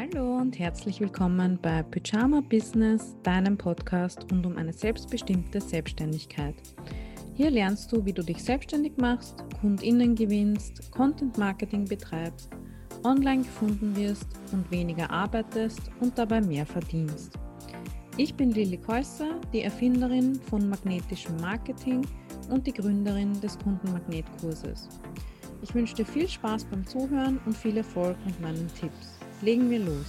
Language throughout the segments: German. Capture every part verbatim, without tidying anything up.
Hallo und herzlich willkommen bei Pyjama Business, deinem Podcast rund um eine selbstbestimmte Selbstständigkeit. Hier lernst du, wie du dich selbstständig machst, KundInnen gewinnst, Content Marketing betreibst, online gefunden wirst und weniger arbeitest und dabei mehr verdienst. Ich bin Lilly Käusser, die Erfinderin von magnetischem Marketing und die Gründerin des Kundenmagnetkurses. Ich wünsche dir viel Spaß beim Zuhören und viel Erfolg mit meinen Tipps. Legen wir los.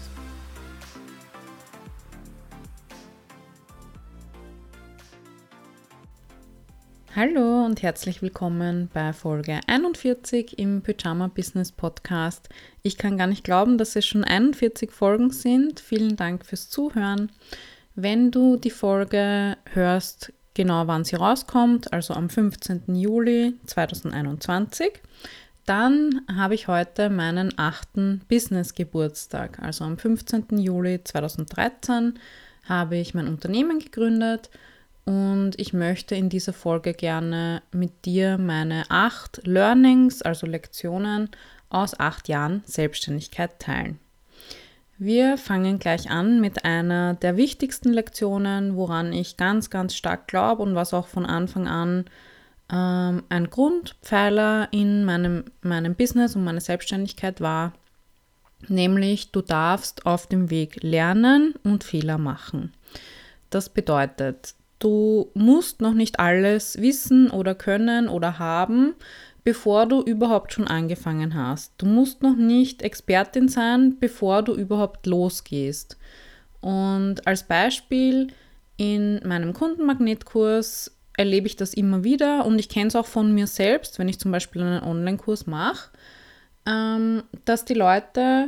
Hallo und herzlich willkommen bei Folge einundvierzig im Pyjama Business Podcast. Ich kann gar nicht glauben, dass es schon einundvierzig Folgen sind. Vielen Dank fürs Zuhören. Wenn du die Folge hörst, genau wann sie rauskommt, also am fünfzehnten Juli zweitausendeinundzwanzig, dann habe ich heute meinen achten Business-Geburtstag. Also am fünfzehnten Juli zweitausenddreizehn habe ich mein Unternehmen gegründet und ich möchte in dieser Folge gerne mit dir meine acht Learnings, also Lektionen aus acht Jahren Selbstständigkeit teilen. Wir fangen gleich an mit einer der wichtigsten Lektionen, woran ich ganz, ganz stark glaube und was auch von Anfang an ähm, ein Grundpfeiler in meinem, meinem Business und meiner Selbstständigkeit war, nämlich du darfst auf dem Weg lernen und Fehler machen. Das bedeutet, du musst noch nicht alles wissen oder können oder haben, bevor du überhaupt schon angefangen hast. Du musst noch nicht Expertin sein, bevor du überhaupt losgehst. Und als Beispiel in meinem Kundenmagnetkurs erlebe ich das immer wieder und ich kenne es auch von mir selbst, wenn ich zum Beispiel einen Online-Kurs mache, ähm, dass die Leute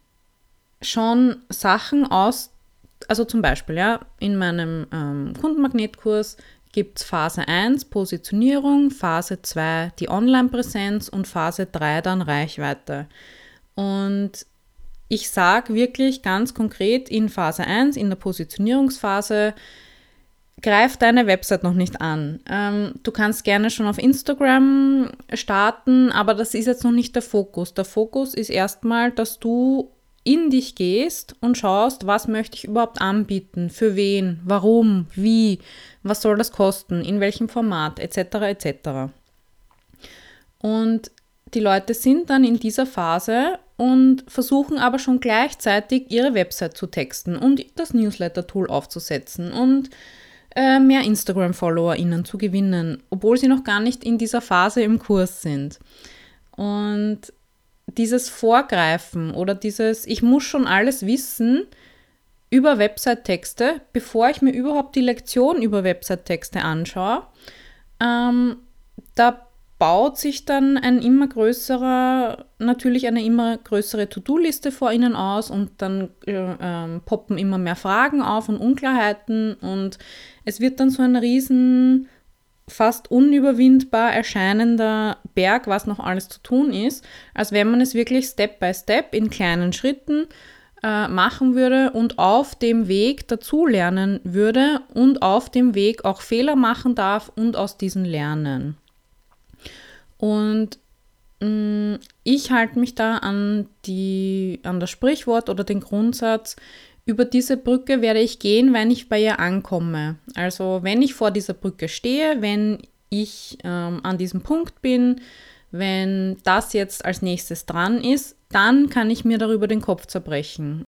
schon Sachen aus, also zum Beispiel ja, in meinem ähm, Kundenmagnetkurs gibt es Phase eins Positionierung, Phase zwei die Online-Präsenz und Phase drei dann Reichweite. Und ich sage wirklich ganz konkret in Phase eins, in der Positionierungsphase, greif deine Website noch nicht an. Ähm, du kannst gerne schon auf Instagram starten, aber das ist jetzt noch nicht der Fokus. Der Fokus ist erstmal, dass du in dich gehst und schaust, was möchte ich überhaupt anbieten, für wen, warum, wie, was soll das kosten, in welchem Format, et cetera et cetera. Und die Leute sind dann in dieser Phase und versuchen aber schon gleichzeitig ihre Website zu texten und das Newsletter-Tool aufzusetzen und äh, mehr Instagram-FollowerInnen zu gewinnen, obwohl sie noch gar nicht in dieser Phase im Kurs sind. Und dieses Vorgreifen oder dieses, ich muss schon alles wissen über Website-Texte, bevor ich mir überhaupt die Lektion über Website-Texte anschaue, ähm, da baut sich dann ein immer größerer, natürlich eine immer größere To-Do-Liste vor Ihnen aus und dann äh, ähm, poppen immer mehr Fragen auf und Unklarheiten und es wird dann so ein riesen, fast unüberwindbar erscheinender Berg, was noch alles zu tun ist, als wenn man es wirklich Step by Step in kleinen Schritten äh, machen würde und auf dem Weg dazulernen würde und auf dem Weg auch Fehler machen darf und aus diesen lernen. Und mh, ich halte mich da an, die, an das Sprichwort oder den Grundsatz, über diese Brücke werde ich gehen, wenn ich bei ihr ankomme. Also wenn ich vor dieser Brücke stehe, wenn ich ähm, an diesem Punkt bin, wenn das jetzt als nächstes dran ist, dann kann ich mir darüber den Kopf zerbrechen.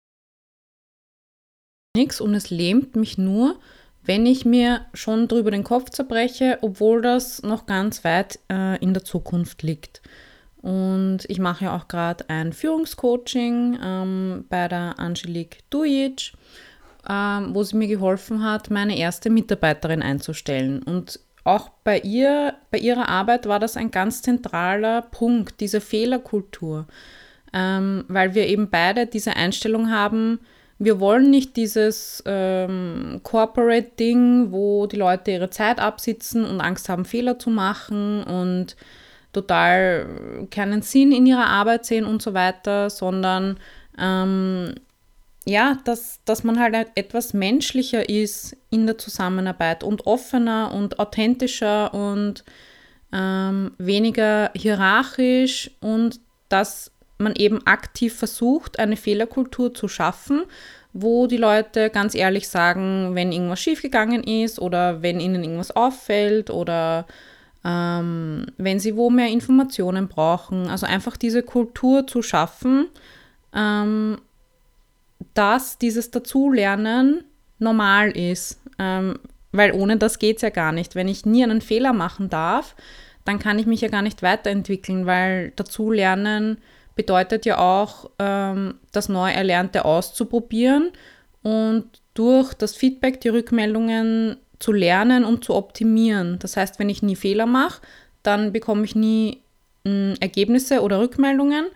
Und es lähmt mich nur, wenn ich mir schon darüber den Kopf zerbreche, obwohl das noch ganz weit äh, in der Zukunft liegt. Und ich mache ja auch gerade ein Führungscoaching ähm, bei der Angelique Dujic, ähm, wo sie mir geholfen hat, meine erste Mitarbeiterin einzustellen. Und auch bei ihr, bei ihrer Arbeit war das ein ganz zentraler Punkt, diese Fehlerkultur, ähm, weil wir eben beide diese Einstellung haben, wir wollen nicht dieses ähm, Corporate-Ding, wo die Leute ihre Zeit absitzen und Angst haben, Fehler zu machen und total keinen Sinn in ihrer Arbeit sehen und so weiter, sondern ähm, ja, dass, dass man halt etwas menschlicher ist in der Zusammenarbeit und offener und authentischer und ähm, weniger hierarchisch und dass man eben aktiv versucht, eine Fehlerkultur zu schaffen, wo die Leute ganz ehrlich sagen, wenn irgendwas schiefgegangen ist oder wenn ihnen irgendwas auffällt oder ähm, wenn sie wo mehr Informationen brauchen. Also einfach diese Kultur zu schaffen, ähm, dass dieses Dazulernen normal ist. Ähm, weil ohne das geht es ja gar nicht. Wenn ich nie einen Fehler machen darf, dann kann ich mich ja gar nicht weiterentwickeln, weil Dazulernen bedeutet ja auch, ähm, das Neuerlernte auszuprobieren und durch das Feedback, die Rückmeldungen zu lernen und zu optimieren. Das heißt, wenn ich nie Fehler mache, dann bekomme ich nie mh, Ergebnisse oder Rückmeldungen,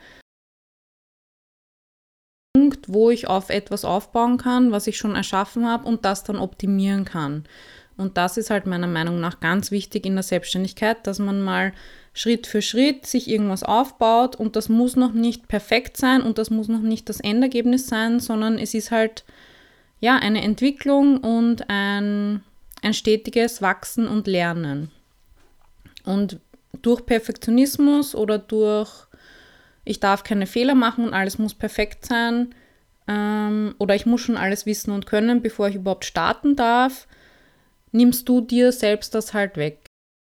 wo ich auf etwas aufbauen kann, was ich schon erschaffen habe und das dann optimieren kann. Und das ist halt meiner Meinung nach ganz wichtig in der Selbstständigkeit, dass man mal Schritt für Schritt sich irgendwas aufbaut und das muss noch nicht perfekt sein und das muss noch nicht das Endergebnis sein, sondern es ist halt ja eine Entwicklung und ein, ein stetiges Wachsen und Lernen. Und durch Perfektionismus oder durch ich darf keine Fehler machen und alles muss perfekt sein ähm, oder ich muss schon alles wissen und können, bevor ich überhaupt starten darf, nimmst du dir selbst das halt weg.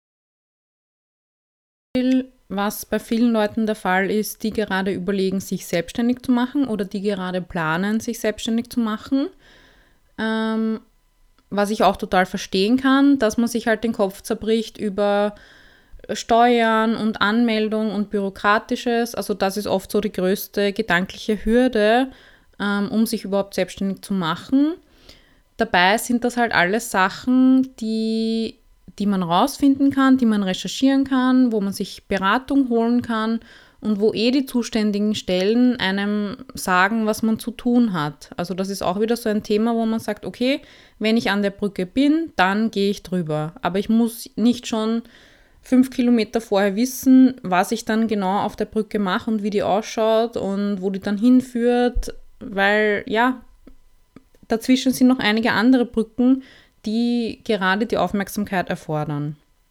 Was bei vielen Leuten der Fall ist, die gerade überlegen, sich selbstständig zu machen oder die gerade planen, sich selbstständig zu machen. Ähm, was ich auch total verstehen kann, dass man sich halt den Kopf zerbricht über Steuern und Anmeldung und Bürokratisches. Also das ist oft so die größte gedankliche Hürde, ähm, um sich überhaupt selbstständig zu machen. Dabei sind das halt alles Sachen, die, die man rausfinden kann, die man recherchieren kann, wo man sich Beratung holen kann und wo eh die zuständigen Stellen einem sagen, was man zu tun hat. Also das ist auch wieder so ein Thema, wo man sagt, okay, wenn ich an der Brücke bin, dann gehe ich drüber. Aber ich muss nicht schon fünf Kilometer vorher wissen, was ich dann genau auf der Brücke mache und wie die ausschaut und wo die dann hinführt, weil ja, dazwischen sind noch einige andere Brücken, die gerade die Aufmerksamkeit erfordern.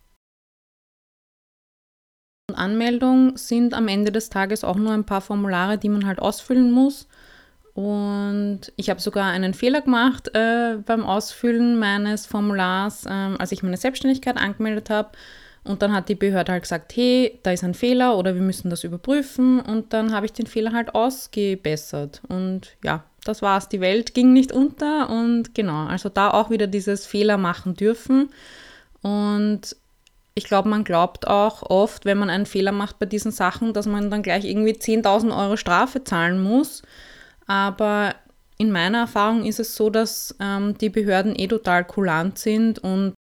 Und Anmeldung sind am Ende des Tages auch nur ein paar Formulare, die man halt ausfüllen muss. Und ich habe sogar einen Fehler gemacht äh, beim Ausfüllen meines Formulars, äh, als ich meine Selbstständigkeit angemeldet habe. Und dann hat die Behörde halt gesagt, hey, da ist ein Fehler oder wir müssen das überprüfen. Und dann habe ich den Fehler halt ausgebessert. Und ja, das war's. Die Welt ging nicht unter. Und genau, also da auch wieder dieses Fehler machen dürfen. Und ich glaube, man glaubt auch oft, wenn man einen Fehler macht bei diesen Sachen, dass man dann gleich irgendwie zehntausend Euro Strafe zahlen muss. Aber in meiner Erfahrung ist es so, dass ähm, die Behörden eh total kulant sind und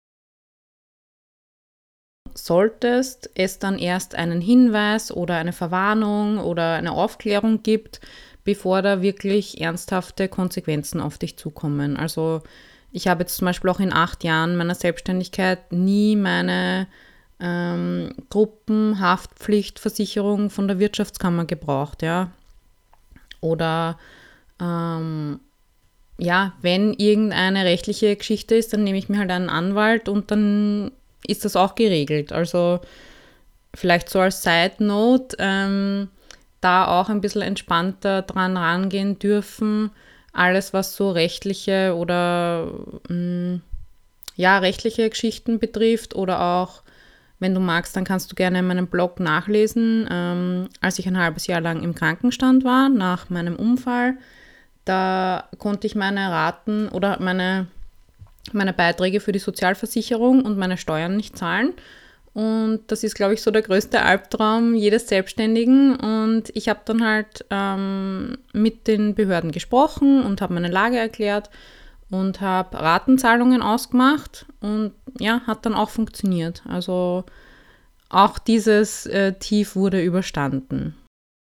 solltest es dann erst einen Hinweis oder eine Verwarnung oder eine Aufklärung gibt, bevor da wirklich ernsthafte Konsequenzen auf dich zukommen. Also ich habe jetzt zum Beispiel auch in acht Jahren meiner Selbstständigkeit nie meine ähm, Gruppenhaftpflichtversicherung von der Wirtschaftskammer gebraucht, ja. Oder ähm, ja, wenn irgendeine rechtliche Geschichte ist, dann nehme ich mir halt einen Anwalt und dann ist das auch geregelt. Also vielleicht so als Side Note, ähm, da auch ein bisschen entspannter dran rangehen dürfen. Alles, was so rechtliche oder mh, ja, rechtliche Geschichten betrifft oder auch, wenn du magst, dann kannst du gerne in meinem Blog nachlesen. Ähm, als ich ein halbes Jahr lang im Krankenstand war, nach meinem Unfall, da konnte ich meine Raten oder meine meine Beiträge für die Sozialversicherung und meine Steuern nicht zahlen. Und das ist, glaube ich, so der größte Albtraum jedes Selbstständigen. Und ich habe dann halt ähm, mit den Behörden gesprochen und habe meine Lage erklärt und habe Ratenzahlungen ausgemacht. Und ja, hat dann auch funktioniert. Also auch dieses äh, Tief wurde überstanden.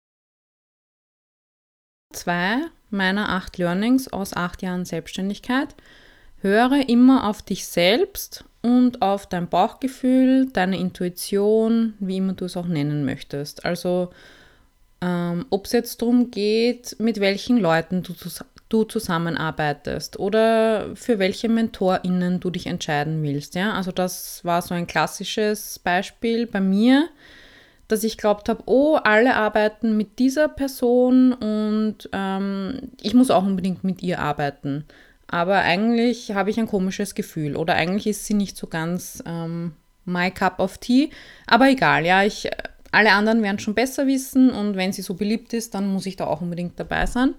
Zwei meiner acht Learnings aus acht Jahren Selbstständigkeit. Höre immer auf dich selbst und auf dein Bauchgefühl, deine Intuition, wie immer du es auch nennen möchtest. Also ähm, ob es jetzt darum geht, mit welchen Leuten du, du zusammenarbeitest oder für welche MentorInnen du dich entscheiden willst. Ja? Also das war so ein klassisches Beispiel bei mir. dass ich glaubt habe, oh, alle arbeiten mit dieser Person und ähm, ich muss auch unbedingt mit ihr arbeiten. Aber eigentlich habe ich ein komisches Gefühl oder eigentlich ist sie nicht so ganz ähm, my cup of tea. Aber egal, ja, ich, alle anderen werden schon besser wissen und wenn sie so beliebt ist, dann muss ich da auch unbedingt dabei sein.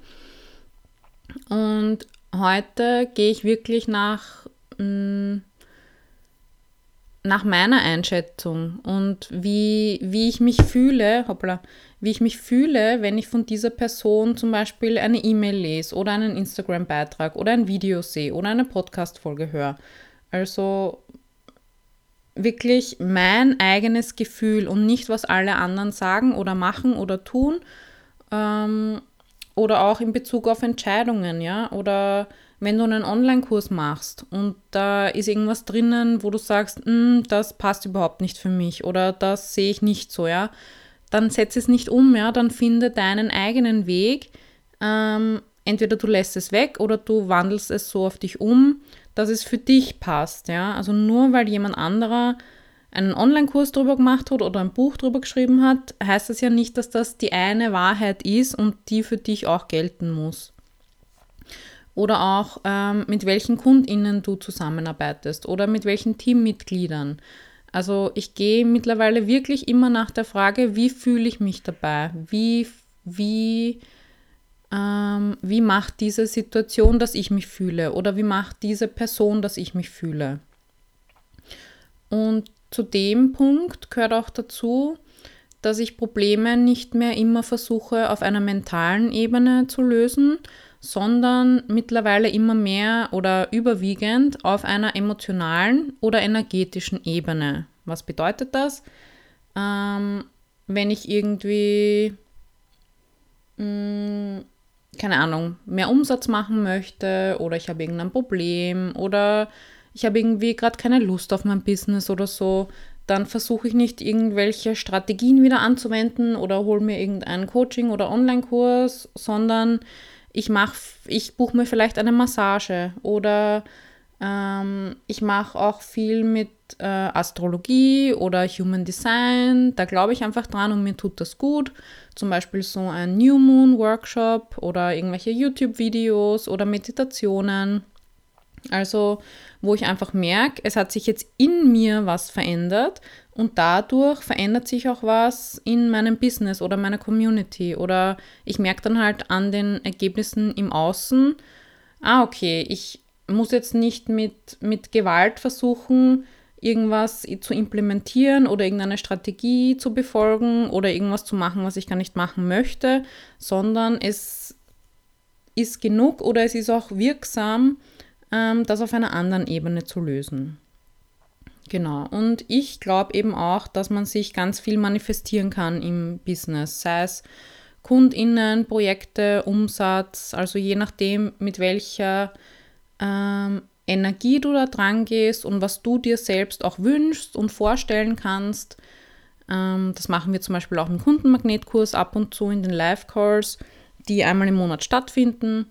Und heute gehe ich wirklich nach, mh, nach meiner Einschätzung und wie, wie ich mich fühle, hoppla, wie ich mich fühle, wenn ich von dieser Person zum Beispiel eine E-Mail lese oder einen Instagram-Beitrag oder ein Video sehe oder eine Podcast-Folge höre. Also wirklich mein eigenes Gefühl und nicht, was alle anderen sagen oder machen oder tun. Ähm, oder auch in Bezug auf Entscheidungen, ja, oder wenn du einen Online-Kurs machst und da ist irgendwas drinnen, wo du sagst, das passt überhaupt nicht für mich oder das sehe ich nicht so, ja, dann setz es nicht um, ja, dann finde deinen eigenen Weg. Ähm, entweder du lässt es weg oder du wandelst es so auf dich um, dass es für dich passt, ja. Also nur weil jemand anderer einen Online-Kurs drüber gemacht hat oder ein Buch drüber geschrieben hat, heißt das ja nicht, dass das die eine Wahrheit ist und die für dich auch gelten muss. Oder auch, ähm, mit welchen KundInnen du zusammenarbeitest oder mit welchen Teammitgliedern. Also ich gehe mittlerweile wirklich immer nach der Frage, wie fühle ich mich dabei? Wie, wie, ähm, wie macht diese Situation, dass ich mich fühle? Oder wie macht diese Person, dass ich mich fühle? Und zu dem Punkt gehört auch dazu, dass ich Probleme nicht mehr immer versuche, auf einer mentalen Ebene zu lösen, sondern mittlerweile immer mehr oder überwiegend auf einer emotionalen oder energetischen Ebene. Was bedeutet das? Ähm, wenn ich irgendwie, mh, keine Ahnung, mehr Umsatz machen möchte oder ich habe irgendein Problem oder ich habe irgendwie gerade keine Lust auf mein Business oder so, dann versuche ich nicht irgendwelche Strategien wieder anzuwenden oder hole mir irgendeinen Coaching- oder Online-Kurs, sondern ich mache, ich buche mir vielleicht eine Massage oder ähm, ich mache auch viel mit äh, Astrologie oder Human Design. Da glaube ich einfach dran und mir tut das gut. Zum Beispiel so ein New Moon Workshop oder irgendwelche YouTube-Videos oder Meditationen. Also, wo ich einfach merke, es hat sich jetzt in mir was verändert und dadurch verändert sich auch was in meinem Business oder meiner Community. Oder ich merke dann halt an den Ergebnissen im Außen, ah, okay, ich muss jetzt nicht mit, mit Gewalt versuchen, irgendwas zu implementieren oder irgendeine Strategie zu befolgen oder irgendwas zu machen, was ich gar nicht machen möchte, sondern es ist genug oder es ist auch wirksam, das auf einer anderen Ebene zu lösen. Genau. Und ich glaube eben auch, dass man sich ganz viel manifestieren kann im Business, sei es KundInnen, Projekte, Umsatz, also je nachdem, mit welcher ähm, Energie du da dran gehst und was du dir selbst auch wünschst und vorstellen kannst. Ähm, das machen wir zum Beispiel auch im Kundenmagnetkurs ab und zu in den Live-Calls, die einmal im Monat stattfinden.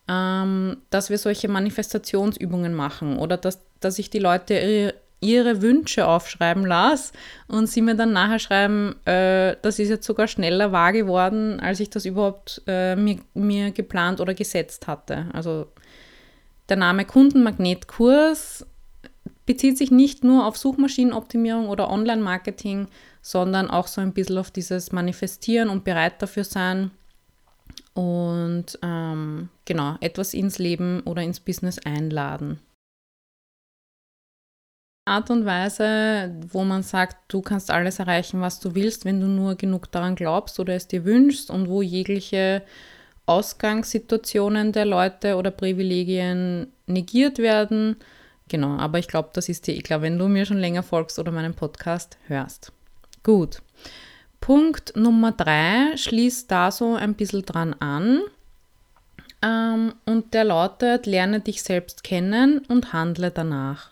Dass wir solche Manifestationsübungen machen oder dass, dass ich die Leute ihre, ihre Wünsche aufschreiben lasse und sie mir dann nachher schreiben, äh, das ist jetzt sogar schneller wahr geworden, als ich das überhaupt äh, mir, mir geplant oder gesetzt hatte. Also der Name Kundenmagnetkurs bezieht sich nicht nur auf Suchmaschinenoptimierung oder Online-Marketing, sondern auch so ein bisschen auf dieses Manifestieren und bereit dafür sein, und ähm, genau, etwas ins Leben oder ins Business einladen. Art und Weise, wo man sagt, du kannst alles erreichen, was du willst, wenn du nur genug daran glaubst oder es dir wünschst und wo jegliche Ausgangssituationen der Leute oder Privilegien negiert werden. Genau, aber ich glaube, das ist dir eh klar, wenn du mir schon länger folgst oder meinen Podcast hörst. Gut. Punkt Nummer drei schließt da so ein bisschen dran an ähm, und der lautet, lerne dich selbst kennen und handle danach.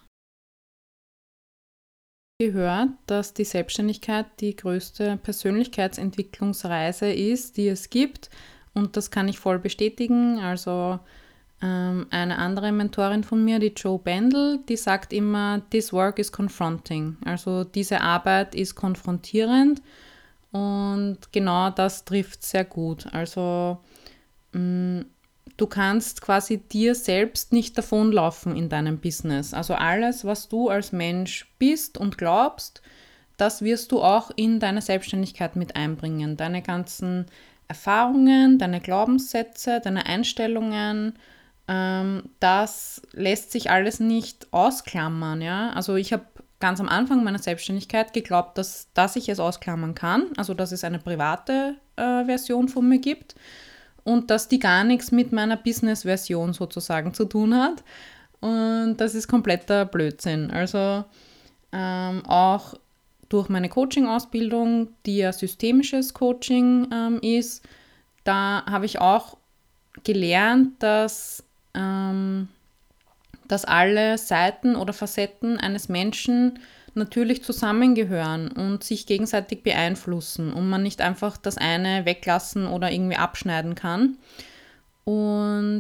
Gehört, dass die Selbstständigkeit die größte Persönlichkeitsentwicklungsreise ist, die es gibt und das kann ich voll bestätigen. Also ähm, eine andere Mentorin von mir, die Jo Bendel, die sagt immer, this work is confronting. Also diese Arbeit ist konfrontierend. Und genau das trifft sehr gut. Also mh, du kannst quasi dir selbst nicht davonlaufen in deinem Business. Also alles, was du als Mensch bist und glaubst, das wirst du auch in deine Selbstständigkeit mit einbringen. Deine ganzen Erfahrungen, deine Glaubenssätze, deine Einstellungen, ähm, das lässt sich alles nicht ausklammern. Ja? Also ich habe ganz am Anfang meiner Selbstständigkeit geglaubt, dass, dass ich es ausklammern kann, also dass es eine private äh, Version von mir gibt und dass die gar nichts mit meiner Business-Version sozusagen zu tun hat. Und das ist kompletter Blödsinn. Also ähm, auch durch meine Coaching-Ausbildung, die ja systemisches Coaching ähm, ist, da habe ich auch gelernt, dass, ähm, dass alle Seiten oder Facetten eines Menschen natürlich zusammengehören und sich gegenseitig beeinflussen und man nicht einfach das eine weglassen oder irgendwie abschneiden kann. Und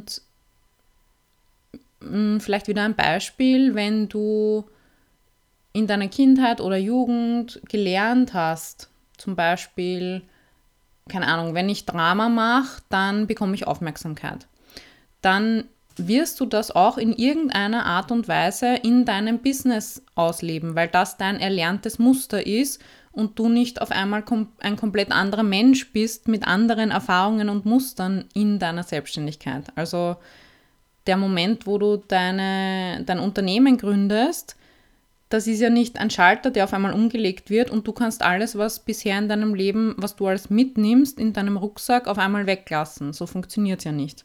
mh, vielleicht wieder ein Beispiel, wenn du in deiner Kindheit oder Jugend gelernt hast, zum Beispiel, keine Ahnung, wenn ich Drama mache, dann bekomme ich Aufmerksamkeit. Dann wirst du das auch in irgendeiner Art und Weise in deinem Business ausleben, weil das dein erlerntes Muster ist und du nicht auf einmal kom- ein komplett anderer Mensch bist mit anderen Erfahrungen und Mustern in deiner Selbstständigkeit. Also der Moment, wo du deine, dein Unternehmen gründest, das ist ja nicht ein Schalter, der auf einmal umgelegt wird und du kannst alles, was bisher in deinem Leben, was du alles mitnimmst, in deinem Rucksack auf einmal weglassen. So funktioniert es ja nicht.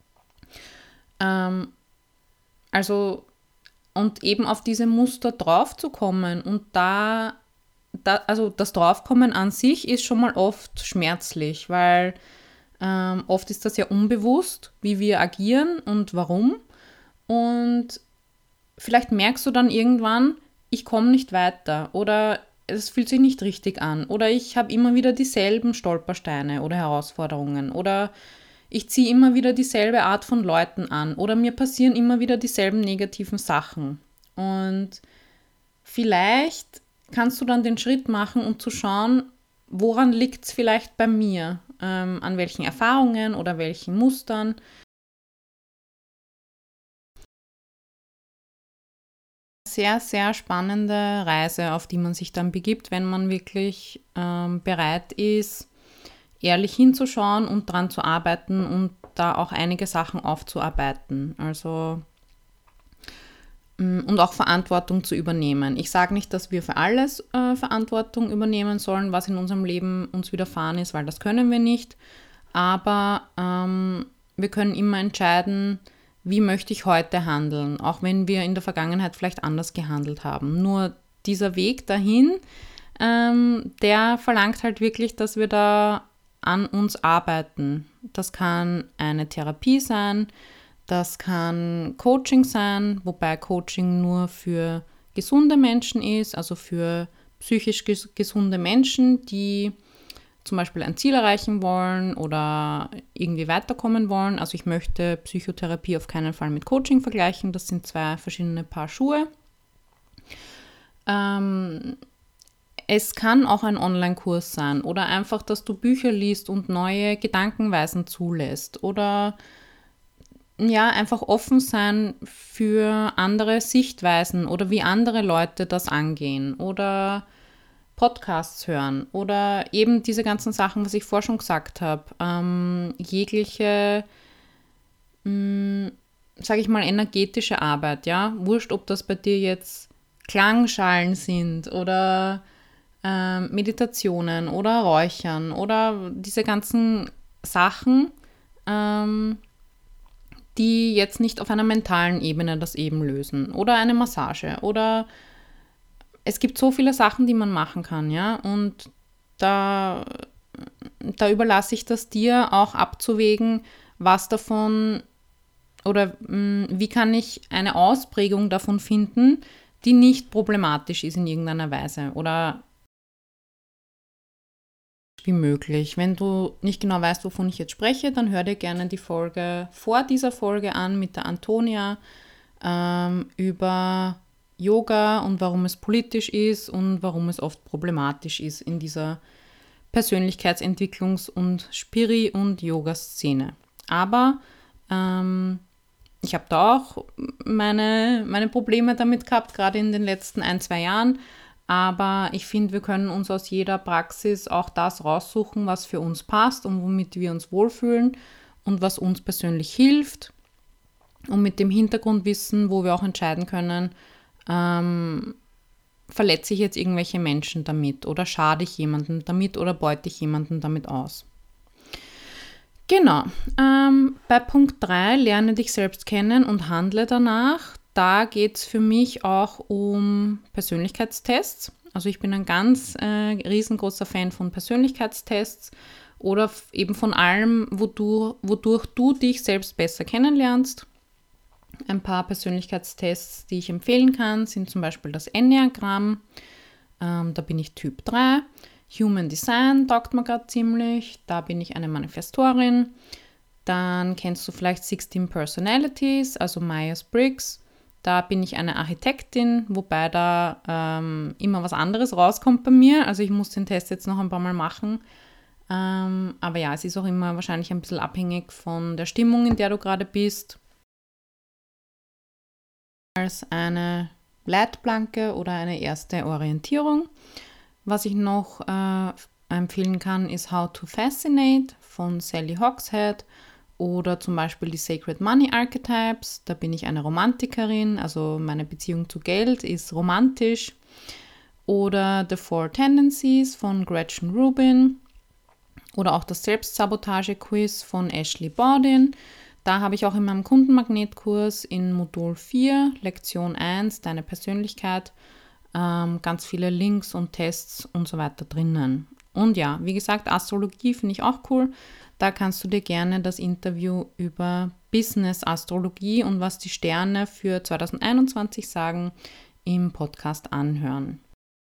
Ähm, also, und eben auf diese Muster draufzukommen und da, da, also das Draufkommen an sich ist schon mal oft schmerzlich, weil ähm, oft ist das ja unbewusst, wie wir agieren und warum. Und vielleicht merkst du dann irgendwann, ich komme nicht weiter oder es fühlt sich nicht richtig an oder ich habe immer wieder dieselben Stolpersteine oder Herausforderungen oder ich ziehe immer wieder dieselbe Art von Leuten an oder mir passieren immer wieder dieselben negativen Sachen. Und vielleicht kannst du dann den Schritt machen, um zu schauen, woran liegt es vielleicht bei mir, ähm, an welchen Erfahrungen oder welchen Mustern. Sehr, sehr spannende Reise, auf die man sich dann begibt, wenn man wirklich ähm, bereit ist, ehrlich hinzuschauen und dran zu arbeiten und da auch einige Sachen aufzuarbeiten. Also und auch Verantwortung zu übernehmen. Ich sage nicht, dass wir für alles äh, Verantwortung übernehmen sollen, was in unserem Leben uns widerfahren ist, weil das können wir nicht. Aber ähm, wir können immer entscheiden, wie möchte ich heute handeln, auch wenn wir in der Vergangenheit vielleicht anders gehandelt haben. Nur dieser Weg dahin, ähm, der verlangt halt wirklich, dass wir da an uns arbeiten. Das kann eine Therapie sein, das kann Coaching sein, wobei Coaching nur für gesunde Menschen ist, also für psychisch ges- gesunde Menschen, die zum Beispiel ein Ziel erreichen wollen oder irgendwie weiterkommen wollen. Also ich möchte Psychotherapie auf keinen Fall mit Coaching vergleichen. Das sind zwei verschiedene Paar Schuhe. Ähm, es kann auch ein Online-Kurs sein oder einfach, dass du Bücher liest und neue Gedankenweisen zulässt oder ja, einfach offen sein für andere Sichtweisen oder wie andere Leute das angehen oder Podcasts hören oder eben diese ganzen Sachen, was ich vorher schon gesagt habe, ähm, jegliche, sage ich mal, energetische Arbeit, ja, wurscht, ob das bei dir jetzt Klangschalen sind oder ähm, Meditationen oder Räuchern oder diese ganzen Sachen, ähm, die jetzt nicht auf einer mentalen Ebene das eben lösen oder eine Massage oder es gibt so viele Sachen, die man machen kann, ja, und da, da überlasse ich das dir auch abzuwägen, was davon oder mh, wie kann ich eine Ausprägung davon finden, die nicht problematisch ist in irgendeiner Weise oder wie möglich. Wenn du nicht genau weißt, wovon ich jetzt spreche, dann hör dir gerne die Folge vor dieser Folge an mit der Antonia ähm, über Yoga und warum es politisch ist und warum es oft problematisch ist in dieser Persönlichkeitsentwicklungs- und Spiri- und Yoga-Szene. Aber ähm, ich habe da auch meine, meine Probleme damit gehabt, gerade in den letzten ein, zwei Jahren. Aber ich finde, wir können uns aus jeder Praxis auch das raussuchen, was für uns passt und womit wir uns wohlfühlen und was uns persönlich hilft. Und mit dem Hintergrundwissen, wo wir auch entscheiden können, ähm, verletze ich jetzt irgendwelche Menschen damit oder schade ich jemanden damit oder beute ich jemanden damit aus. Genau. Ähm, bei Punkt drei, lerne dich selbst kennen und handle danach. Da geht es für mich auch um Persönlichkeitstests. Also ich bin ein ganz äh, riesengroßer Fan von Persönlichkeitstests oder f- eben von allem, wodurch, wodurch du dich selbst besser kennenlernst. Ein paar Persönlichkeitstests, die ich empfehlen kann, sind zum Beispiel das Enneagramm. Ähm, da bin ich Typ drei. Human Design taugt mir gerade ziemlich. Da bin ich eine Manifestorin. Dann kennst du vielleicht sechzehn Personalities, also Myers-Briggs. Da bin ich eine Architektin, wobei da ähm, immer was anderes rauskommt bei mir. Also ich muss den Test jetzt noch ein paar Mal machen. Ähm, aber ja, es ist auch immer wahrscheinlich ein bisschen abhängig von der Stimmung, in der du gerade bist. Als eine Leitplanke oder eine erste Orientierung. Was ich noch äh, empfehlen kann, ist How to Fascinate von Sally Hogshead oder zum Beispiel die Sacred Money Archetypes. Da bin ich eine Romantikerin, also meine Beziehung zu Geld ist romantisch. Oder The Four Tendencies von Gretchen Rubin oder auch das Selbstsabotage-Quiz von Ashley Bawden. Da habe ich auch in meinem Kundenmagnetkurs in Modul vier, Lektion eins, deine Persönlichkeit, ähm, ganz viele Links und Tests und so weiter drinnen. Und ja, wie gesagt, Astrologie finde ich auch cool. Da kannst du dir gerne das Interview über Business-Astrologie und was die Sterne für zwanzig einundzwanzig sagen im Podcast anhören.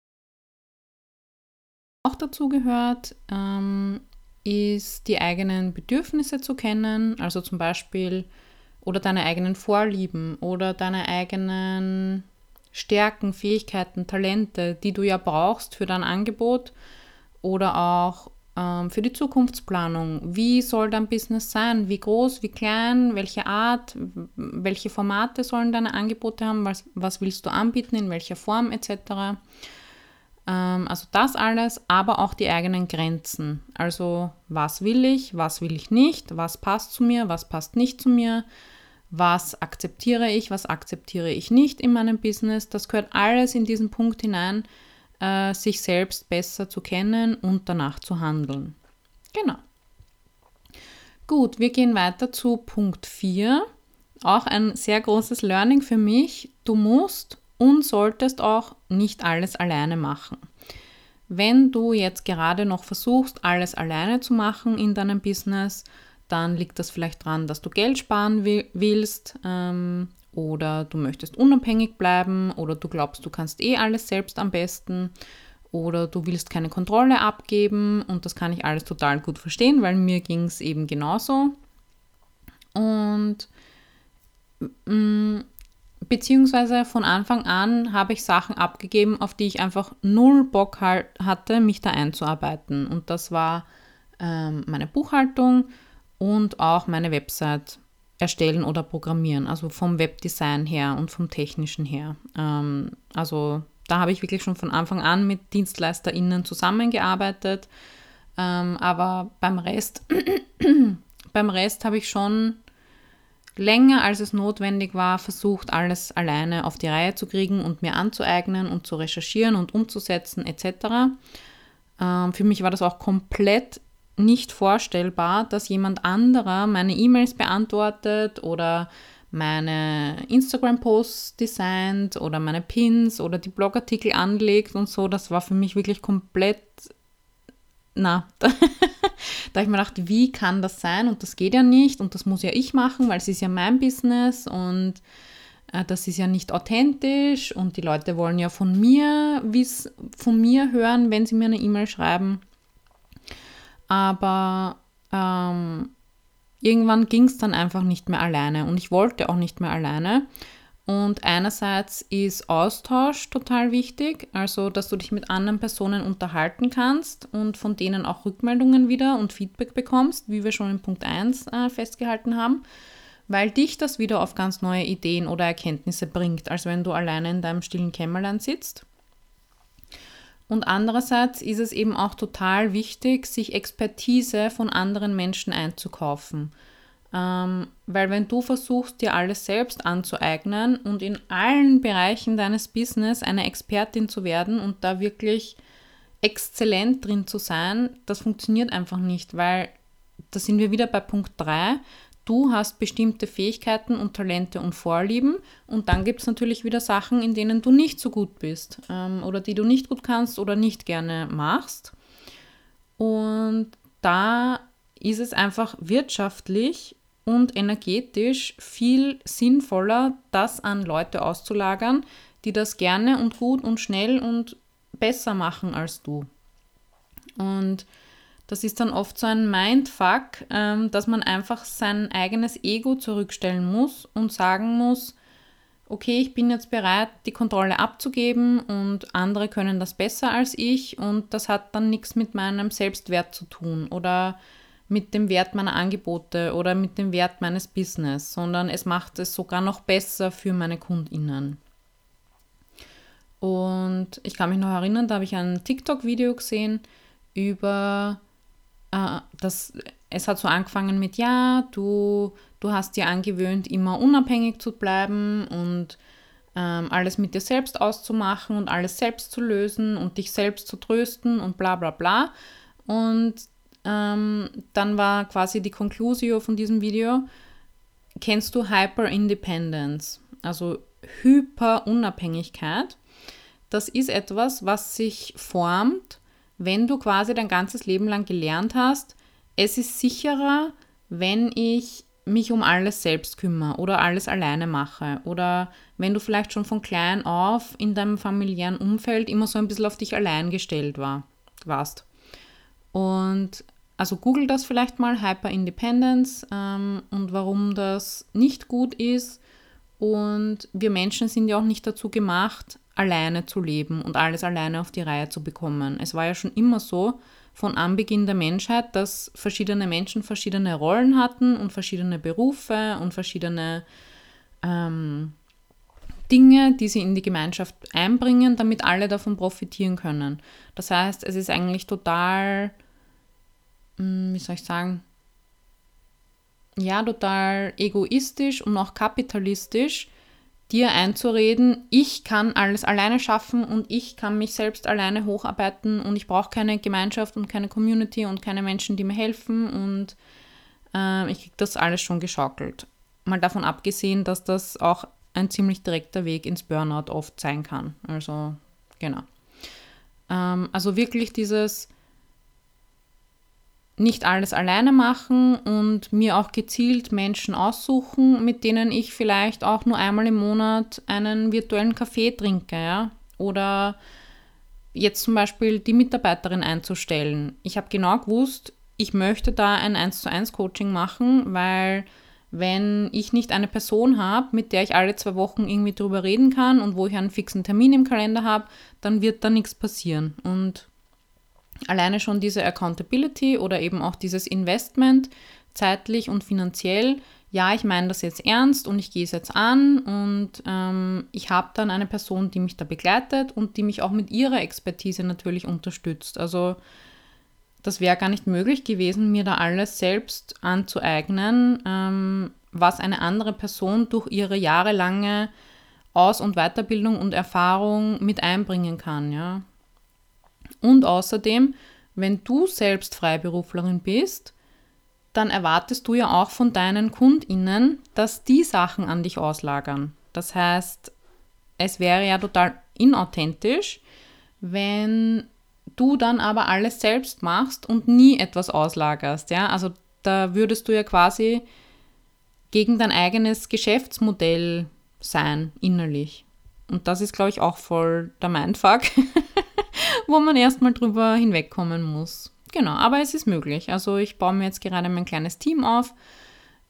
Auch dazu gehört, ähm, ist die eigenen Bedürfnisse zu kennen, also zum Beispiel oder deine eigenen Vorlieben oder deine eigenen Stärken, Fähigkeiten, Talente, die du ja brauchst für dein Angebot oder auch ähm, für die Zukunftsplanung. Wie soll dein Business sein? Wie groß, wie klein, welche Art, welche Formate sollen deine Angebote haben? Was, was willst du anbieten, in welcher Form et cetera. Also das alles, aber auch die eigenen Grenzen. Also was will ich, was will ich nicht, was passt zu mir, was passt nicht zu mir, was akzeptiere ich, was akzeptiere ich nicht in meinem Business. Das gehört alles in diesen Punkt hinein, äh, sich selbst besser zu kennen und danach zu handeln. Genau. Gut, wir gehen weiter zu Punkt vier. Auch ein sehr großes Learning für mich. Du musst und solltest auch nicht alles alleine machen. Wenn du jetzt gerade noch versuchst, alles alleine zu machen in deinem Business, dann liegt das vielleicht daran, dass du Geld sparen willst ähm, oder du möchtest unabhängig bleiben oder du glaubst, du kannst eh alles selbst am besten oder du willst keine Kontrolle abgeben und das kann ich alles total gut verstehen, weil mir ging es eben genauso. Und mh, beziehungsweise von Anfang an habe ich Sachen abgegeben, auf die ich einfach null Bock halt hatte, mich da einzuarbeiten. Und das war ähm, meine Buchhaltung und auch meine Website erstellen oder programmieren, also vom Webdesign her und vom technischen her. Ähm, also da habe ich wirklich schon von Anfang an mit DienstleisterInnen zusammengearbeitet. Ähm, aber beim Rest, beim Rest habe ich schon länger als es notwendig war, versucht, alles alleine auf die Reihe zu kriegen und mir anzueignen und zu recherchieren und umzusetzen et cetera. Ähm, für mich war das auch komplett nicht vorstellbar, dass jemand anderer meine E-Mails beantwortet oder meine Instagram-Posts designt oder meine Pins oder die Blogartikel anlegt und so. Das war für mich wirklich komplett, na, da, da habe ich mir gedacht, wie kann das sein? Und das geht ja nicht und das muss ja ich machen, weil es ist ja mein Business und äh, das ist ja nicht authentisch und die Leute wollen ja von mir, wie's von mir hören, wenn sie mir eine E-Mail schreiben. Aber ähm, irgendwann ging es dann einfach nicht mehr alleine und ich wollte auch nicht mehr alleine. Und einerseits ist Austausch total wichtig, also dass du dich mit anderen Personen unterhalten kannst und von denen auch Rückmeldungen wieder und Feedback bekommst, wie wir schon in Punkt eins äh, festgehalten haben, weil dich das wieder auf ganz neue Ideen oder Erkenntnisse bringt, als wenn du alleine in deinem stillen Kämmerlein sitzt. Und andererseits ist es eben auch total wichtig, sich Expertise von anderen Menschen einzukaufen. Ähm, weil wenn du versuchst, dir alles selbst anzueignen und in allen Bereichen deines Business eine Expertin zu werden und da wirklich exzellent drin zu sein, das funktioniert einfach nicht, weil da sind wir wieder bei Punkt drei. Du hast bestimmte Fähigkeiten und Talente und Vorlieben und dann gibt es natürlich wieder Sachen, in denen du nicht so gut bist ähm, oder die du nicht gut kannst oder nicht gerne machst. Und da ist es einfach wirtschaftlich und energetisch viel sinnvoller, das an Leute auszulagern, die das gerne und gut und schnell und besser machen als du. Und das ist dann oft so ein Mindfuck, ähm, dass man einfach sein eigenes Ego zurückstellen muss und sagen muss, okay, ich bin jetzt bereit, die Kontrolle abzugeben und andere können das besser als ich und das hat dann nichts mit meinem Selbstwert zu tun oder mit dem Wert meiner Angebote oder mit dem Wert meines Business, sondern es macht es sogar noch besser für meine KundInnen. Und ich kann mich noch erinnern, da habe ich ein TikTok-Video gesehen über äh, das, es hat so angefangen mit, ja, du, du hast dir angewöhnt, immer unabhängig zu bleiben und ähm, alles mit dir selbst auszumachen und alles selbst zu lösen und dich selbst zu trösten und bla bla bla. Und ähm, dann war quasi die Conclusio von diesem Video, kennst du Hyper-Independence, also Hyperunabhängigkeit? Das ist etwas, was sich formt, wenn du quasi dein ganzes Leben lang gelernt hast, es ist sicherer, wenn ich mich um alles selbst kümmere oder alles alleine mache. Oder wenn du vielleicht schon von klein auf in deinem familiären Umfeld immer so ein bisschen auf dich allein gestellt war, warst. Und also google das vielleicht mal, Hyper-Independence ähm, und warum das nicht gut ist. Und wir Menschen sind ja auch nicht dazu gemacht, alleine zu leben und alles alleine auf die Reihe zu bekommen. Es war ja schon immer so, von Anbeginn der Menschheit, dass verschiedene Menschen verschiedene Rollen hatten und verschiedene Berufe und verschiedene ähm, Dinge, die sie in die Gemeinschaft einbringen, damit alle davon profitieren können. Das heißt, es ist eigentlich total, wie soll ich sagen, ja, total egoistisch und auch kapitalistisch, dir einzureden, ich kann alles alleine schaffen und ich kann mich selbst alleine hocharbeiten und ich brauche keine Gemeinschaft und keine Community und keine Menschen, die mir helfen und äh, ich kriege das alles schon geschaukelt. Mal davon abgesehen, dass das auch ein ziemlich direkter Weg ins Burnout oft sein kann. Also, genau. Ähm, also wirklich dieses nicht alles alleine machen und mir auch gezielt Menschen aussuchen, mit denen ich vielleicht auch nur einmal im Monat einen virtuellen Kaffee trinke, ja? Oder jetzt zum Beispiel die Mitarbeiterin einzustellen. Ich habe genau gewusst, ich möchte da ein eins zu eins Coaching machen, weil wenn ich nicht eine Person habe, mit der ich alle zwei Wochen irgendwie drüber reden kann und wo ich einen fixen Termin im Kalender habe, dann wird da nichts passieren. Und alleine schon diese Accountability oder eben auch dieses Investment, zeitlich und finanziell, ja, ich meine das jetzt ernst und ich gehe es jetzt an und ähm, ich habe dann eine Person, die mich da begleitet und die mich auch mit ihrer Expertise natürlich unterstützt. Also das wäre gar nicht möglich gewesen, mir da alles selbst anzueignen, ähm, was eine andere Person durch ihre jahrelange Aus- und Weiterbildung und Erfahrung mit einbringen kann, ja. Und außerdem, wenn du selbst Freiberuflerin bist, dann erwartest du ja auch von deinen KundInnen, dass die Sachen an dich auslagern. Das heißt, es wäre ja total inauthentisch, wenn du dann aber alles selbst machst und nie etwas auslagerst. Ja? Also da würdest du ja quasi gegen dein eigenes Geschäftsmodell sein, innerlich. Und das ist, glaube ich, auch voll der Mindfuck, wo man erstmal drüber hinwegkommen muss. Genau, aber es ist möglich. Also ich baue mir jetzt gerade mein kleines Team auf,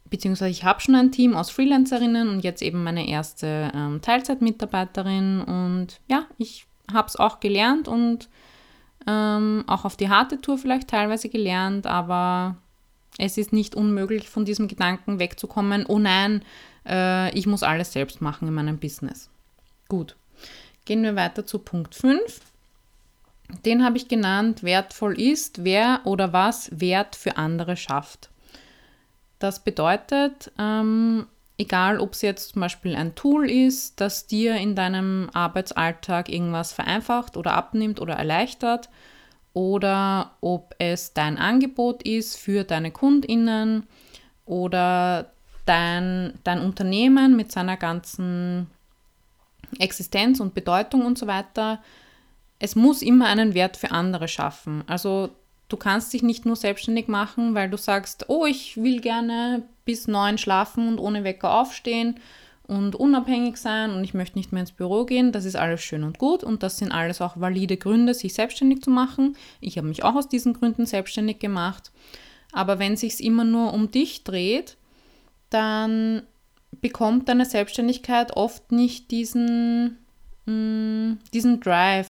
beziehungsweise ich habe schon ein Team aus Freelancerinnen und jetzt eben meine erste ähm, Teilzeitmitarbeiterin. Und ja, ich habe es auch gelernt und ähm, auch auf die harte Tour vielleicht teilweise gelernt, aber es ist nicht unmöglich, von diesem Gedanken wegzukommen, oh nein, äh, ich muss alles selbst machen in meinem Business. Gut, gehen wir weiter zu Punkt fünf. Den habe ich genannt, wertvoll ist, wer oder was Wert für andere schafft. Das bedeutet, ähm, egal ob es jetzt zum Beispiel ein Tool ist, das dir in deinem Arbeitsalltag irgendwas vereinfacht oder abnimmt oder erleichtert, oder ob es dein Angebot ist für deine KundInnen oder dein, dein Unternehmen mit seiner ganzen Existenz und Bedeutung und so weiter. Es muss immer einen Wert für andere schaffen. Also du kannst dich nicht nur selbstständig machen, weil du sagst, oh, ich will gerne bis neun schlafen und ohne Wecker aufstehen und unabhängig sein und ich möchte nicht mehr ins Büro gehen. Das ist alles schön und gut und das sind alles auch valide Gründe, sich selbstständig zu machen. Ich habe mich auch aus diesen Gründen selbstständig gemacht. Aber wenn es sich immer nur um dich dreht, dann bekommt deine Selbstständigkeit oft nicht diesen, mh, diesen Drive,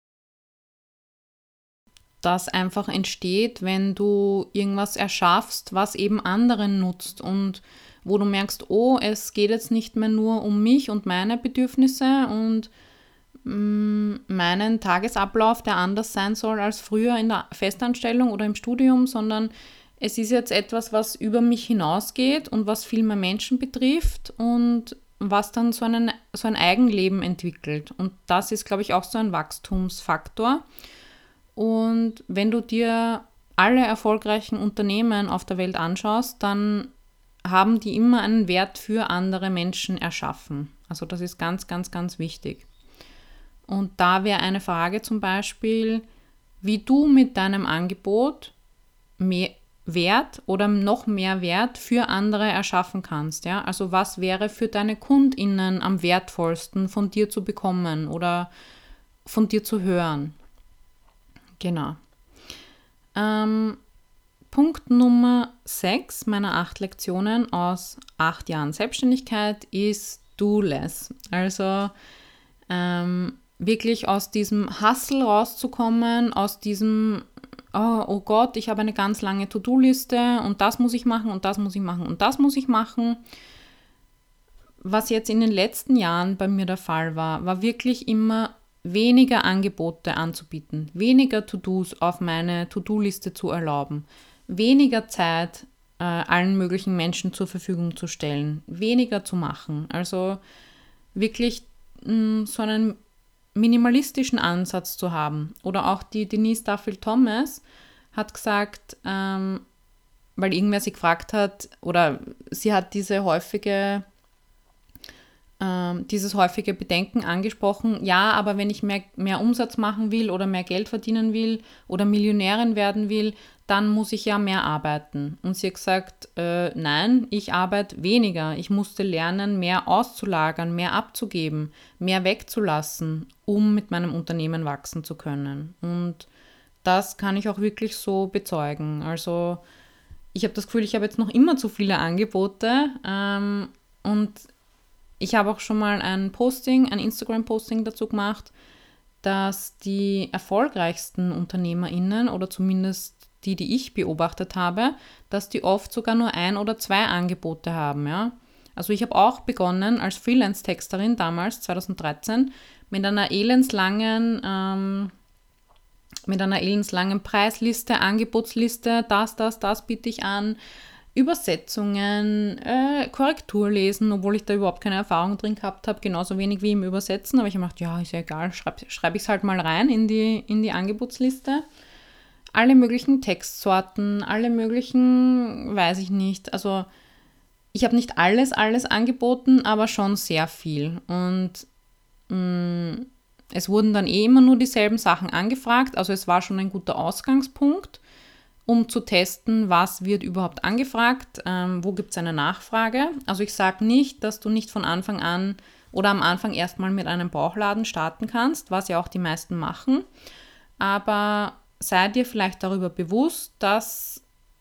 das einfach entsteht, wenn du irgendwas erschaffst, was eben anderen nutzt und wo du merkst, oh, es geht jetzt nicht mehr nur um mich und meine Bedürfnisse und mh, meinen Tagesablauf, der anders sein soll als früher in der Festanstellung oder im Studium, sondern es ist jetzt etwas, was über mich hinausgeht und was viel mehr Menschen betrifft und was dann so, einen, so ein Eigenleben entwickelt. Und das ist, glaube ich, auch so ein Wachstumsfaktor. Und wenn du dir alle erfolgreichen Unternehmen auf der Welt anschaust, dann haben die immer einen Wert für andere Menschen erschaffen. Also das ist ganz, ganz, ganz wichtig. Und da wäre eine Frage zum Beispiel, wie du mit deinem Angebot mehr Wert oder noch mehr Wert für andere erschaffen kannst. Ja? Also was wäre für deine KundInnen am wertvollsten von dir zu bekommen oder von dir zu hören? Genau. Ähm, Punkt Nummer sechs meiner acht Lektionen aus acht Jahren Selbstständigkeit ist do less. Also ähm, wirklich aus diesem Hustle rauszukommen, aus diesem, oh, oh Gott, ich habe eine ganz lange To-Do-Liste und das muss ich machen und das muss ich machen und das muss ich machen. Was jetzt in den letzten Jahren bei mir der Fall war, war wirklich immer weniger Angebote anzubieten, weniger To-Dos auf meine To-Do-Liste zu erlauben, weniger Zeit äh, allen möglichen Menschen zur Verfügung zu stellen, weniger zu machen. Also wirklich mh, so einen minimalistischen Ansatz zu haben. Oder auch die Denise Duffield-Thomas hat gesagt, ähm, weil irgendwer sie gefragt hat, oder sie hat diese häufige dieses häufige Bedenken angesprochen, ja, aber wenn ich mehr, mehr Umsatz machen will oder mehr Geld verdienen will oder Millionärin werden will, dann muss ich ja mehr arbeiten. Und sie hat gesagt, äh, nein, ich arbeite weniger. Ich musste lernen, mehr auszulagern, mehr abzugeben, mehr wegzulassen, um mit meinem Unternehmen wachsen zu können. Und das kann ich auch wirklich so bezeugen. Also ich habe das Gefühl, ich habe jetzt noch immer zu viele Angebote ähm, und ich habe auch schon mal ein Posting, ein Instagram-Posting dazu gemacht, dass die erfolgreichsten UnternehmerInnen oder zumindest die, die ich beobachtet habe, dass die oft sogar nur ein oder zwei Angebote haben. Ja? Also ich habe auch begonnen als Freelance-Texterin damals, zweitausenddreizehn, mit einer elendslangen, ähm, mit einer elendslangen Preisliste, Angebotsliste, das, das, das biete ich an, Übersetzungen, äh, Korrektur lesen, obwohl ich da überhaupt keine Erfahrung drin gehabt habe, genauso wenig wie im Übersetzen. Aber ich habe gedacht, ja, ist ja egal, schreibe schreib ich es halt mal rein in die, in die Angebotsliste. Alle möglichen Textsorten, alle möglichen, weiß ich nicht. Also ich habe nicht alles, alles angeboten, aber schon sehr viel. Und mh, es wurden dann eh immer nur dieselben Sachen angefragt. Also es war schon ein guter Ausgangspunkt, um zu testen, was wird überhaupt angefragt, ähm, wo gibt es eine Nachfrage. Also ich sage nicht, dass du nicht von Anfang an oder am Anfang erstmal mit einem Bauchladen starten kannst, was ja auch die meisten machen, aber sei dir vielleicht darüber bewusst, dass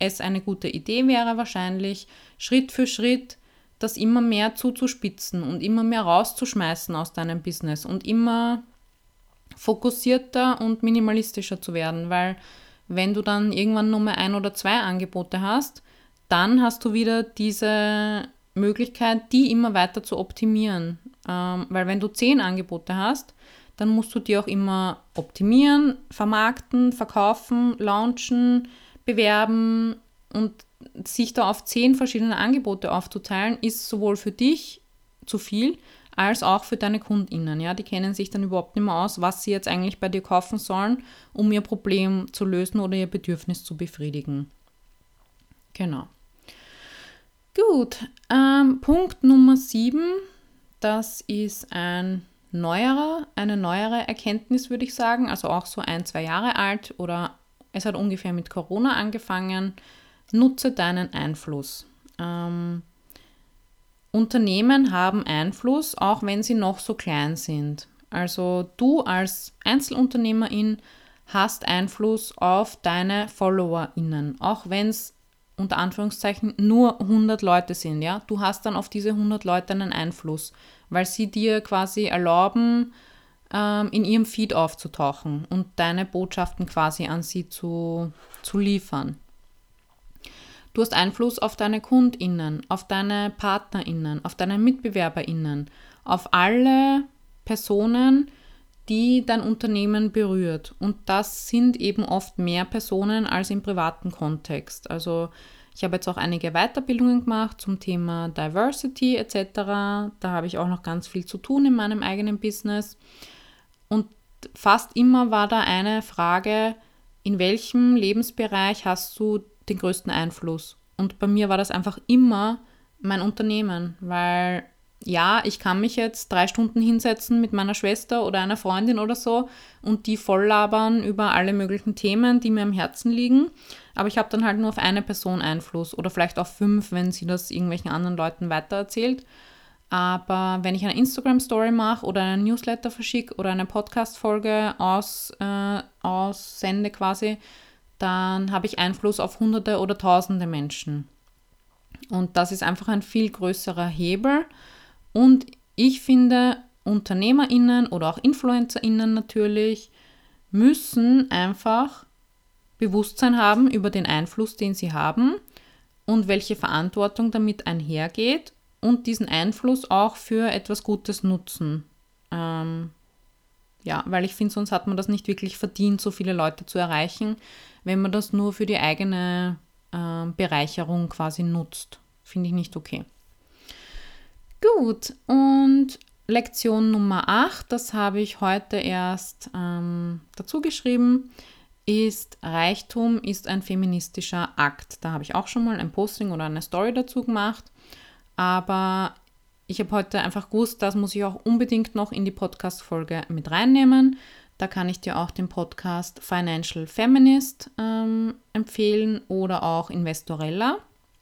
es eine gute Idee wäre wahrscheinlich, Schritt für Schritt das immer mehr zuzuspitzen und immer mehr rauszuschmeißen aus deinem Business und immer fokussierter und minimalistischer zu werden, weil wenn du dann irgendwann nur mehr ein oder zwei Angebote hast, dann hast du wieder diese Möglichkeit, die immer weiter zu optimieren. Ähm, weil wenn du zehn Angebote hast, dann musst du die auch immer optimieren, vermarkten, verkaufen, launchen, bewerben und sich da auf zehn verschiedene Angebote aufzuteilen, ist sowohl für dich zu viel, als auch für deine KundInnen. Ja? Die kennen sich dann überhaupt nicht mehr aus, was sie jetzt eigentlich bei dir kaufen sollen, um ihr Problem zu lösen oder ihr Bedürfnis zu befriedigen. Genau. Gut, ähm, Punkt Nummer sieben, das ist ein neuerer, eine neuere Erkenntnis, würde ich sagen, also auch so ein, zwei Jahre alt oder es hat ungefähr mit Corona angefangen. Nutze deinen Einfluss. Ähm, Unternehmen haben Einfluss, auch wenn sie noch so klein sind. Also du als Einzelunternehmerin hast Einfluss auf deine FollowerInnen, auch wenn es unter Anführungszeichen nur hundert Leute sind. Ja? Du hast dann auf diese hundert Leute einen Einfluss, weil sie dir quasi erlauben, ähm, in ihrem Feed aufzutauchen und deine Botschaften quasi an sie zu, zu liefern. Du hast Einfluss auf deine KundInnen, auf deine PartnerInnen, auf deine MitbewerberInnen, auf alle Personen, die dein Unternehmen berührt. Und das sind eben oft mehr Personen als im privaten Kontext. Also ich habe jetzt auch einige Weiterbildungen gemacht zum Thema Diversity et cetera. Da habe ich auch noch ganz viel zu tun in meinem eigenen Business. Und fast immer war da eine Frage, in welchem Lebensbereich hast du den größten Einfluss? Und bei mir war das einfach immer mein Unternehmen, weil ja, ich kann mich jetzt drei Stunden hinsetzen mit meiner Schwester oder einer Freundin oder so und die voll labern über alle möglichen Themen, die mir am Herzen liegen, aber ich habe dann halt nur auf eine Person Einfluss oder vielleicht auf fünf, wenn sie das irgendwelchen anderen Leuten weitererzählt. Aber wenn ich eine Instagram-Story mache oder einen Newsletter verschicke oder eine Podcast-Folge aus, äh, aussende quasi, dann habe ich Einfluss auf Hunderte oder Tausende Menschen. Und das ist einfach ein viel größerer Hebel. Und ich finde, UnternehmerInnen oder auch InfluencerInnen natürlich müssen einfach Bewusstsein haben über den Einfluss, den sie haben und welche Verantwortung damit einhergeht und diesen Einfluss auch für etwas Gutes nutzen. Ähm, ja, weil ich finde, sonst hat man das nicht wirklich verdient, so viele Leute zu erreichen, wenn man das nur für die eigene äh, Bereicherung quasi nutzt. Finde ich nicht okay. Gut, und Lektion Nummer acht, das habe ich heute erst ähm, dazu geschrieben, ist Reichtum ist ein feministischer Akt. Da habe ich auch schon mal ein Posting oder eine Story dazu gemacht, aber ich habe heute einfach gewusst, das muss ich auch unbedingt noch in die Podcast-Folge mit reinnehmen. Da kann ich dir auch den Podcast Financial Feminist ähm, empfehlen oder auch Investorella.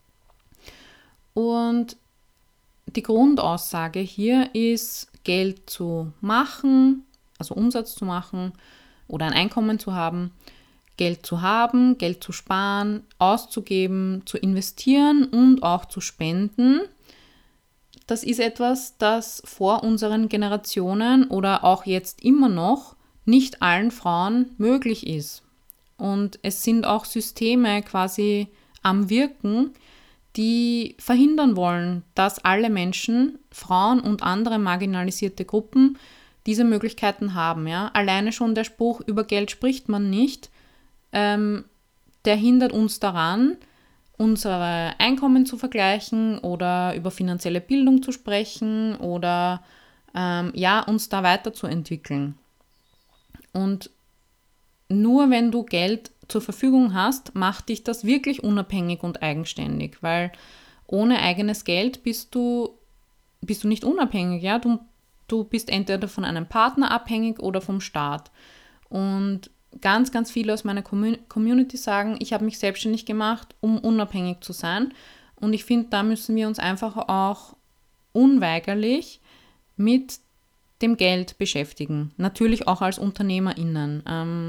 Und die Grundaussage hier ist, Geld zu machen, also Umsatz zu machen oder ein Einkommen zu haben, Geld zu haben, Geld zu sparen, auszugeben, zu investieren und auch zu spenden. Das ist etwas, das vor unseren Generationen oder auch jetzt immer noch nicht allen Frauen möglich ist. Und es sind auch Systeme quasi am Wirken, die verhindern wollen, dass alle Menschen, Frauen und andere marginalisierte Gruppen diese Möglichkeiten haben. Ja? Alleine schon der Spruch, über Geld spricht man nicht, ähm, der hindert uns daran, unsere Einkommen zu vergleichen oder über finanzielle Bildung zu sprechen oder ähm, ja, uns da weiterzuentwickeln. Und nur wenn du Geld zur Verfügung hast, macht dich das wirklich unabhängig und eigenständig, weil ohne eigenes Geld bist du, bist du nicht unabhängig. Ja? Du, du bist entweder von einem Partner abhängig oder vom Staat. Und ganz, ganz viele aus meiner Community sagen, ich habe mich selbstständig gemacht, um unabhängig zu sein. Und ich finde, da müssen wir uns einfach auch unweigerlich mit dem Geld beschäftigen. Natürlich auch als UnternehmerInnen. Ähm,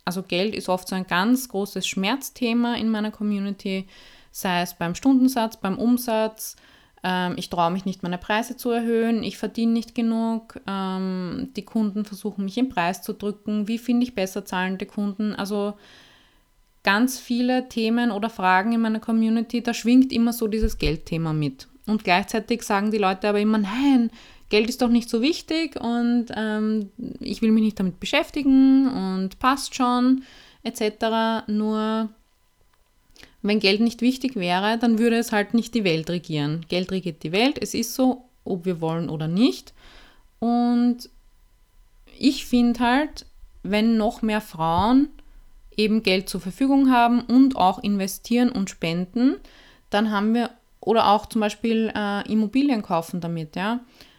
also Geld ist oft so ein ganz großes Schmerzthema in meiner Community, sei es beim Stundensatz, beim Umsatz. Ähm, ich traue mich nicht, meine Preise zu erhöhen, ich verdiene nicht genug, ähm, die Kunden versuchen mich im Preis zu drücken, wie finde ich besser zahlende Kunden? Also ganz viele Themen oder Fragen in meiner Community, da schwingt immer so dieses Geldthema mit. Und gleichzeitig sagen die Leute aber immer, nein, Geld ist doch nicht so wichtig und ähm, ich will mich nicht damit beschäftigen und passt schon, et cetera. Nur wenn Geld nicht wichtig wäre, dann würde es halt nicht die Welt regieren. Geld regiert die Welt, es ist so, ob wir wollen oder nicht. Und ich finde halt, wenn noch mehr Frauen eben Geld zur Verfügung haben und auch investieren und spenden, dann haben wir, oder auch zum Beispiel äh, Immobilien kaufen damit, ja.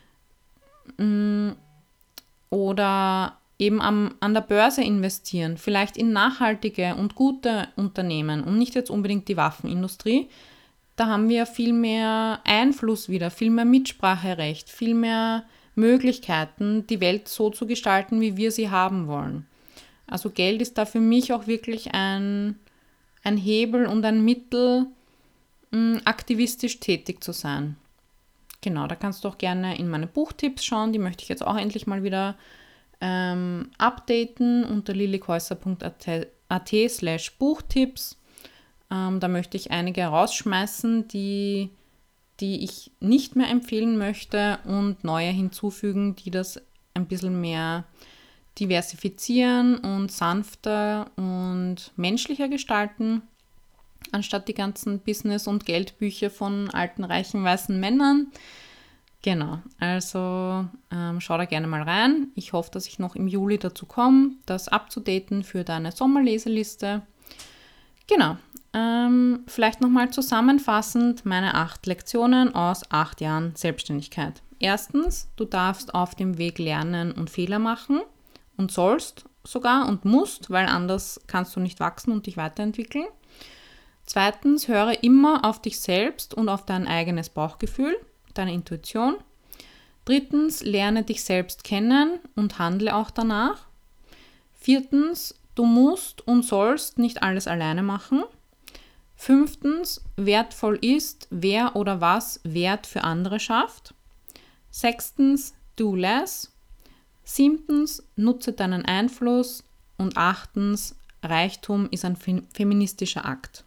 Oder eben am, an der Börse investieren, vielleicht in nachhaltige und gute Unternehmen und nicht jetzt unbedingt die Waffenindustrie. Da haben wir viel mehr Einfluss wieder, viel mehr Mitspracherecht, viel mehr Möglichkeiten, die Welt so zu gestalten, wie wir sie haben wollen. Also Geld ist da für mich auch wirklich ein, ein Hebel und ein Mittel, mh, aktivistisch tätig zu sein. Genau, da kannst du auch gerne in meine Buchtipps schauen, die möchte ich jetzt auch endlich mal wieder ähm, updaten unter lillikhäuser punkt at slash Buchtipps. Ähm, da möchte ich einige rausschmeißen, die, die ich nicht mehr empfehlen möchte und neue hinzufügen, die das ein bisschen mehr diversifizieren und sanfter und menschlicher gestalten, anstatt die ganzen Business- und Geldbücher von alten, reichen, weißen Männern. Genau, also ähm, schau da gerne mal rein. Ich hoffe, dass ich noch im Juli dazu komme, das abzudaten für deine Sommerleseliste. Genau, ähm, vielleicht nochmal zusammenfassend meine acht Lektionen aus acht Jahren Selbstständigkeit. Erstens, du darfst auf dem Weg lernen und Fehler machen und sollst sogar und musst, weil anders kannst du nicht wachsen und dich weiterentwickeln. Zweitens, höre immer auf dich selbst und auf dein eigenes Bauchgefühl, deine Intuition. Drittens, lerne dich selbst kennen und handle auch danach. Viertens, du musst und sollst nicht alles alleine machen. Fünftens, wertvoll ist, wer oder was Wert für andere schafft. Sechstens, do less. Siebtens, nutze deinen Einfluss. Und achtens, Reichtum ist ein feministischer Akt.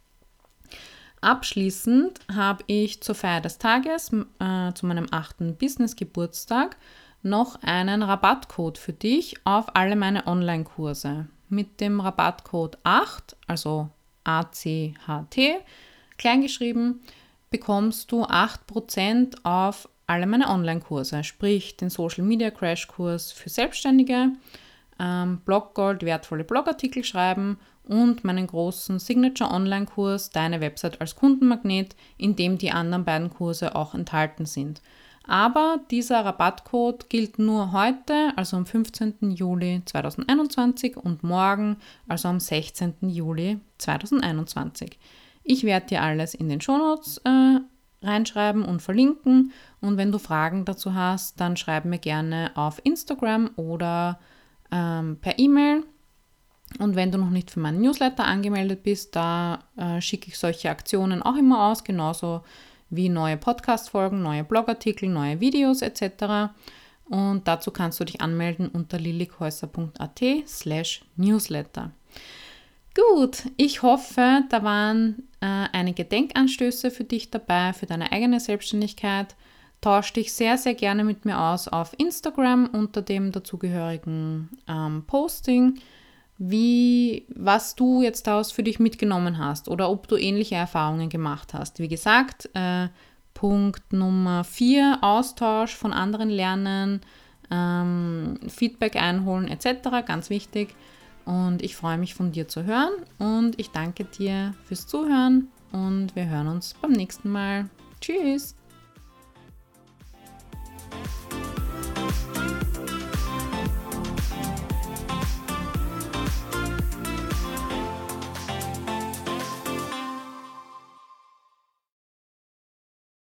Abschließend habe ich zur Feier des Tages, äh, zu meinem achten Business-Geburtstag, noch einen Rabattcode für dich auf alle meine Online-Kurse. Mit dem Rabattcode acht, also A C H T, kleingeschrieben, bekommst du acht Prozent auf alle meine Online-Kurse, sprich den Social Media Crash Kurs für Selbstständige, ähm, Bloggold, wertvolle Blogartikel schreiben und meinen großen Signature Online-Kurs Deine Website als Kundenmagnet, in dem die anderen beiden Kurse auch enthalten sind. Aber dieser Rabattcode gilt nur heute, also am fünfzehnten Juli zweitausendeinundzwanzig und morgen, also am sechzehnten Juli zweitausendeinundzwanzig. Ich werde dir alles in den Shownotes äh, reinschreiben und verlinken und wenn du Fragen dazu hast, dann schreib mir gerne auf Instagram oder ähm, per E-Mail. Und wenn du noch nicht für meinen Newsletter angemeldet bist, da äh, schicke ich solche Aktionen auch immer aus, genauso wie neue Podcast-Folgen, neue Blogartikel, neue Videos et cetera. Und dazu kannst du dich anmelden unter lillikhäuser punkt at slash Newsletter. Gut, ich hoffe, da waren äh, einige Denkanstöße für dich dabei, für deine eigene Selbstständigkeit. Tausch dich sehr, sehr gerne mit mir aus auf Instagram unter dem dazugehörigen ähm, Posting, wie, was du jetzt daraus für dich mitgenommen hast oder ob du ähnliche Erfahrungen gemacht hast. Wie gesagt, äh, Punkt Nummer vier, Austausch von anderen lernen, ähm, Feedback einholen et cetera, ganz wichtig. Und ich freue mich von dir zu hören und ich danke dir fürs Zuhören und wir hören uns beim nächsten Mal. Tschüss!